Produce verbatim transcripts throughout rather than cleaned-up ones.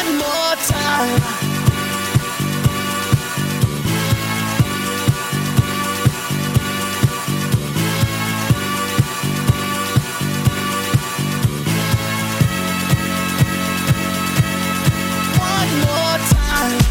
one more time. One more time.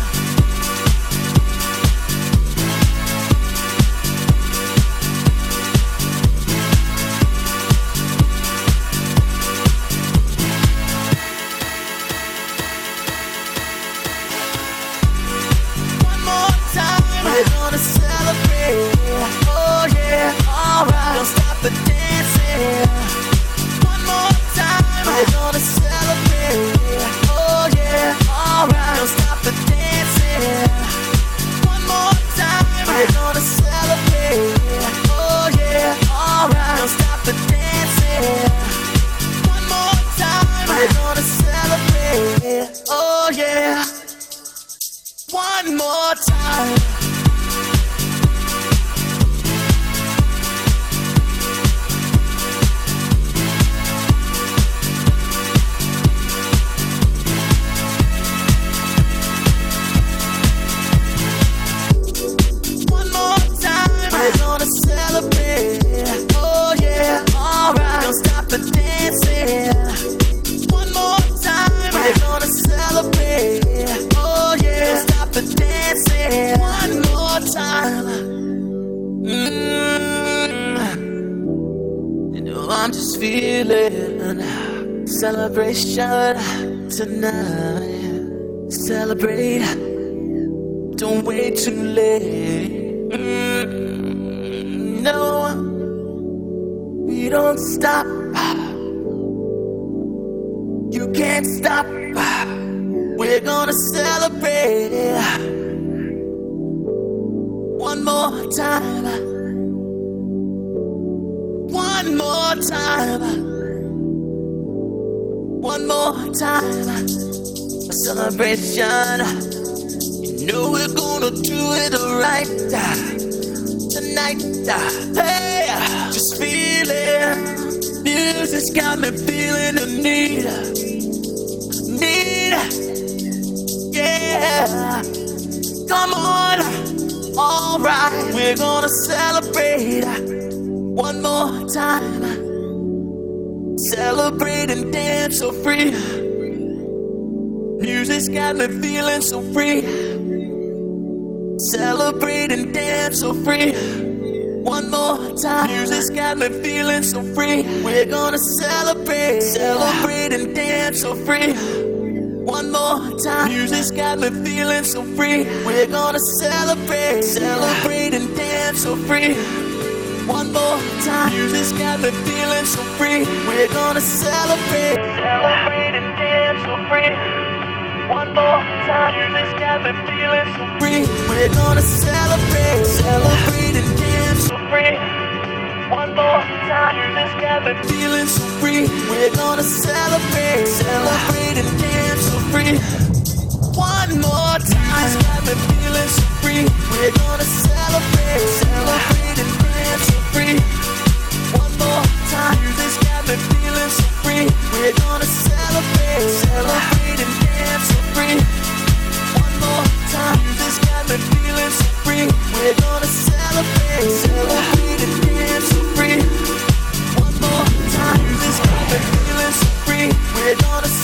We're gonna celebrate, oh yeah, alright. Don't stop the dancing. One more time. We're gonna celebrate, oh yeah, alright. Don't stop the dancing. One more time. We're gonna celebrate, oh yeah, alright. Don't stop the dancing. One more time. We're gonna celebrate, oh yeah. One more time. One more time. We're gonna celebrate. Oh yeah, alright. Don't stop the dancing. One more time. We're gonna celebrate. Oh yeah, don't stop the dancing. One more time. Mm-hmm. You know I'm just feeling celebration tonight. Celebrate. Don't wait too late. Mm-hmm. No, we don't stop. You can't stop. We're gonna celebrate one more time. One more time. One more time. A celebration. You know we're gonna do it right tonight. Hey, just feeling. Music's got me feeling the need. Need. Yeah, come on, alright, we're gonna celebrate one more time. Celebrate and dance so free. Music's got me feeling so free. Celebrate and dance so free. One more time. Music's got me feeling so free. We're gonna celebrate, celebrate and dance so free. One more time. Music's got me feeling so free. We're gonna celebrate, celebrate and dance so free. One more time. Music's got me feeling so free. We're gonna celebrate, celebrate and dance so free. One more time. Music's got me feeling so free. We're gonna celebrate, celebrate and dance so free. One more time. Music's got me feeling so free. We're gonna celebrate, celebrate and dance so free. One more time. Music's got me feeling so free. We're gonna celebrate, celebrate and dance so free. One more time. Music's got me feeling so free. We're gonna celebrate, celebrate and dance so free. One more time. Music's got me feeling so free. We're gonna celebrate, celebrate and dance so free. One more time. Music's got me feeling so free. We're gonna